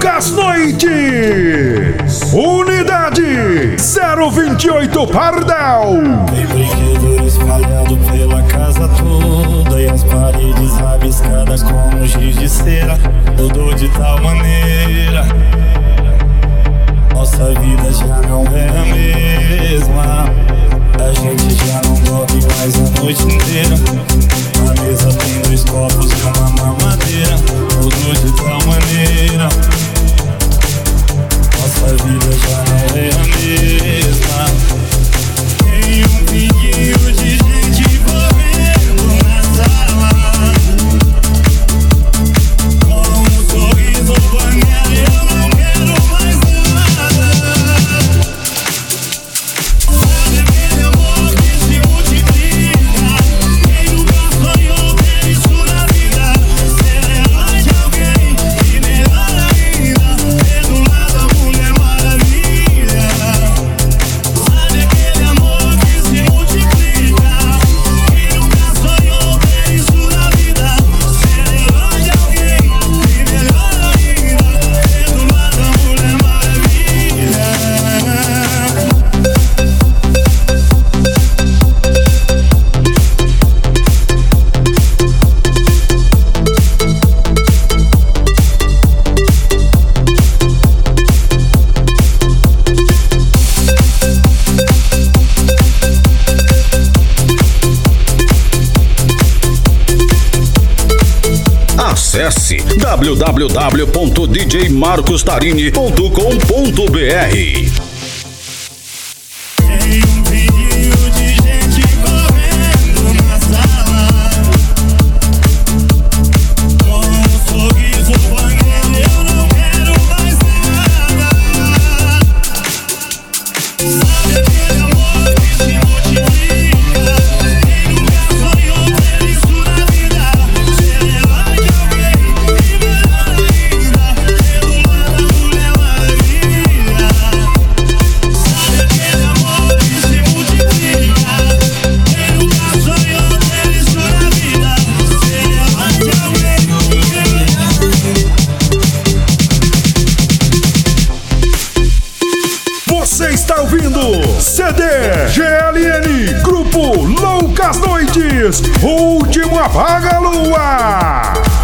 Loucas Noites. Unidade 028 Pardal. Tem brinquedo espalhado pela casa toda e as paredes rabiscadas como giz de cera. Mudou de tal maneira, nossa vida já não é a mesma. A gente já não dorme mais a noite inteira. Na mesa tem 2 copos e uma mamadeira. Mudou de tal maneira, nossa vida já não é a mesma. Tem um pinguinho de gente correndo na sala, com um sorriso banhado, eu não quero mais nada. Sabe aquele amor que se multiplica? Quem nunca sonhou ter isso na vida? Ser herói de alguém e melhor ainda, ter do lado a Mulher Maravilha. Sabe aquele amor que se multiplica? Quem nunca sonhou ter isso na vida? Ser herói de alguém e melhor ainda, ter do lado a Mulher Maravilha. Acesse www.djmarcostarini.com.br. Tem um pinguinho de gente correndo na sala, com um sorriso banhado, eu não quero mais nada. Sabe aquele amor que se multiplica? Quem nunca sonhou ter isso na vida? Ser herói de alguém e melhor ainda, ter do lado a Mulher Maravilha. Sabe aquele amor que se multiplica? Quem nunca sonhou ter isso na vida? Ser herói de alguém e melhor ainda. Você está ouvindo CD GLN Grupo Loucas Noites, Último Apaga-Lua.